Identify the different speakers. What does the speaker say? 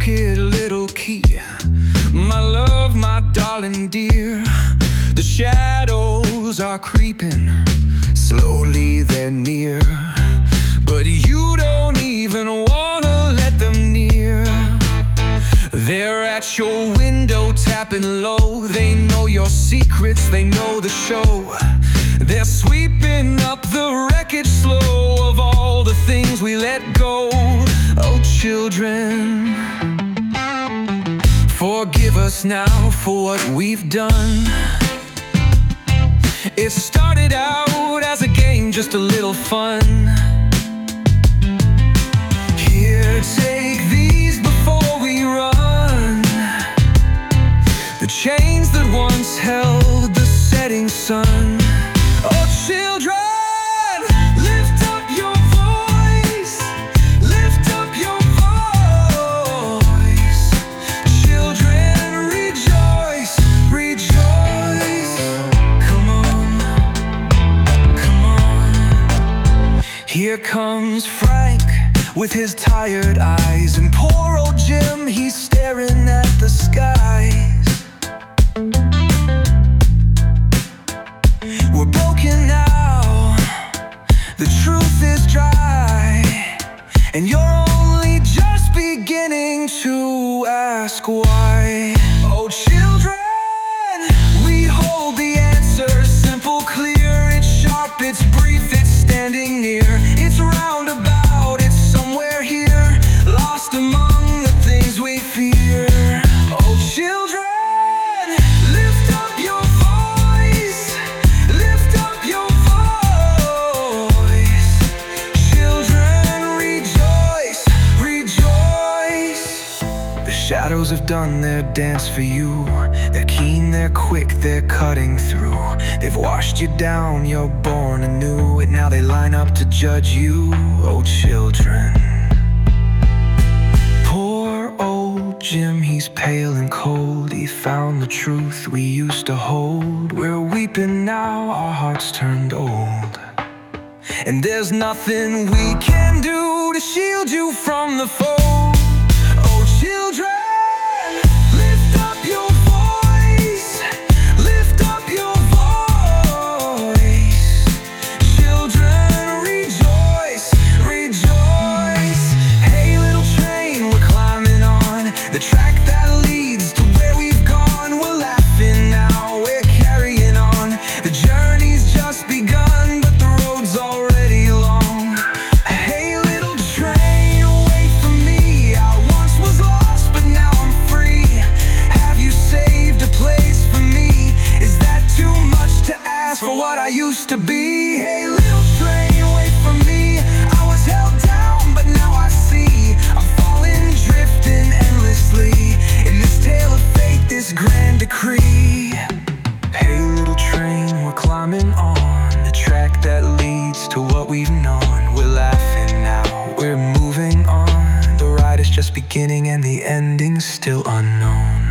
Speaker 1: crooked little key. My love, my darling dear. The shadows are creeping, slowly they're near, but you don't even wanna let them near. They're at your window tapping low. They know your secrets, they know the show. They're sweeping up the wreckage slow of all the things we let go. Oh children, forgive us now for what we've done. It started out as a game, just a little fun. Here, take these before we run. The chains that once held the setting sun. Oh children, lift up your voice. Lift up your voice. Children, rejoice, rejoice. Come on, come on. Here comes Frank with his tired eyes, and poor old Jim, he's staring at the skies. We're broken now, the truth is dry, and you're only just beginning to ask why. Oh children, we hold the answer, simple, clear. It's sharp, it's brief, it's standing near. It's roundabout, it's somewhere here, lost among the things we fear. Oh children, shadows have done their dance for you. They're keen, they're quick, they're cutting through. They've washed you down, you're born anew, and now they line up to judge you. Oh children, poor old Jim, he's pale and cold. He found the truth we used to hold. We're weeping now, our hearts turned old, and there's nothing we can do to shield you from the foe. Oh children, lift up your voice. Lift up your voice. Children, rejoice, rejoice. Hey little train, we're climbing on the track that leads to where we've gone. We're laughing now, we're carrying on. The journey's just begun, but the road's already long. Hey little train, wait for me. I once was lost, but now I'm free. Have you saved a place for me? Is that too much to ask for what I used to be? Hey little train, wait for me. I was held down, but now I see. I'm falling, drifting endlessly in this tale of fate, this grand decree. Hey little train, we're climbing on the track that leads to what we've known. We're laughing now, we're moving on. The ride is just beginning and the ending's still unknown.